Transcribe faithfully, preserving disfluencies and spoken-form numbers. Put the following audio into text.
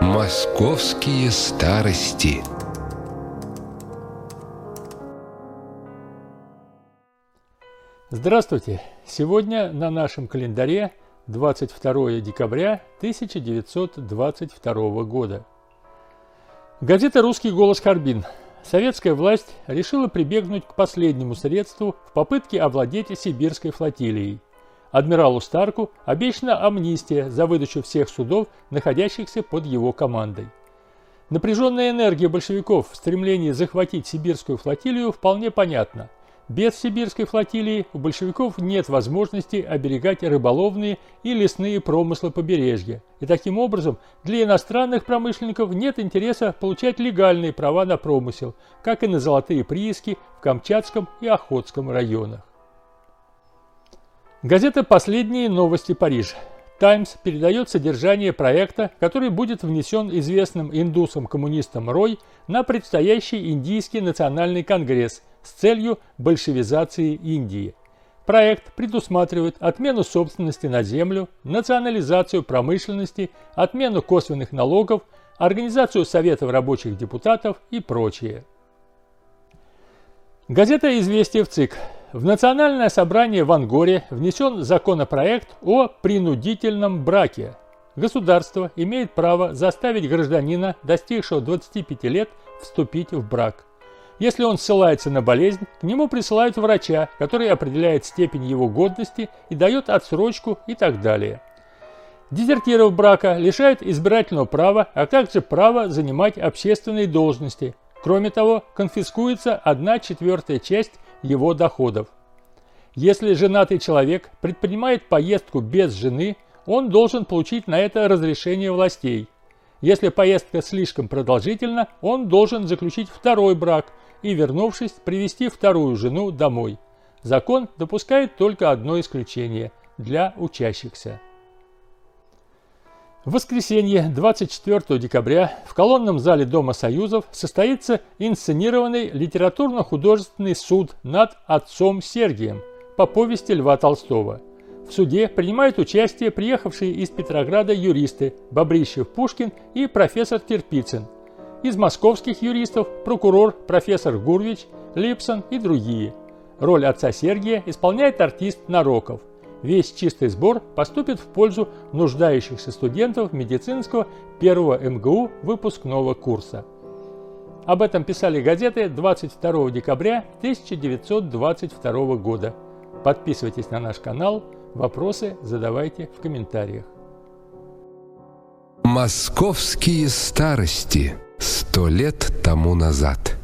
Московские старости. Здравствуйте! Сегодня на нашем календаре двадцать второе декабря тысяча девятьсот двадцать второго года. Газета «Русский голос» Харбин. Советская власть решила прибегнуть к последнему средству в попытке овладеть сибирской флотилией. Адмиралу Старку обещана амнистия за выдачу всех судов, находящихся под его командой. Напряженная энергия большевиков в стремлении захватить сибирскую флотилию вполне понятна. Без сибирской флотилии у большевиков нет возможности оберегать рыболовные и лесные промыслы побережья, и таким образом для иностранных промышленников нет интереса получать легальные права на промысел, как и на золотые прииски в Камчатском и Охотском районах. Газета «Последние новости Парижа». «Таймс» передает содержание проекта, который будет внесен известным индусом-коммунистом Рой на предстоящий Индийский национальный конгресс с целью большевизации Индии. Проект предусматривает отмену собственности на землю, национализацию промышленности, отмену косвенных налогов, организацию советов рабочих депутатов и прочее. Газета «Известия» в ЦИК. В Национальное собрание в Ангоре внесен законопроект о принудительном браке. Государство имеет право заставить гражданина, достигшего двадцати пяти лет, вступить в брак. Если он ссылается на болезнь, к нему присылают врача, который определяет степень его годности и дает отсрочку и так далее. Дезертиров брака лишают избирательного права, а также права занимать общественные должности. Кроме того, конфискуется одна четвертая часть его доходов. Если женатый человек предпринимает поездку без жены, он должен получить на это разрешение властей. Если поездка слишком продолжительна, он должен заключить второй брак и, вернувшись, привести вторую жену домой. Закон допускает только одно исключение – для учащихся. В воскресенье, двадцать четвёртого декабря, в колонном зале Дома Союзов состоится инсценированный литературно-художественный суд над отцом Сергием по повести Льва Толстого. В суде принимают участие приехавшие из Петрограда юристы Бобрищев, Пушкин и профессор Кирпицын. Из московских юристов прокурор профессор Гурвич, Липсон и другие. Роль отца Сергия исполняет артист Нароков. Весь чистый сбор поступит в пользу нуждающихся студентов медицинского первого эм гэ у выпускного курса. Об этом писали газеты двадцать второго декабря тысяча девятьсот двадцать второго года. Подписывайтесь на наш канал, вопросы задавайте в комментариях. Московские старости. Сто лет тому назад.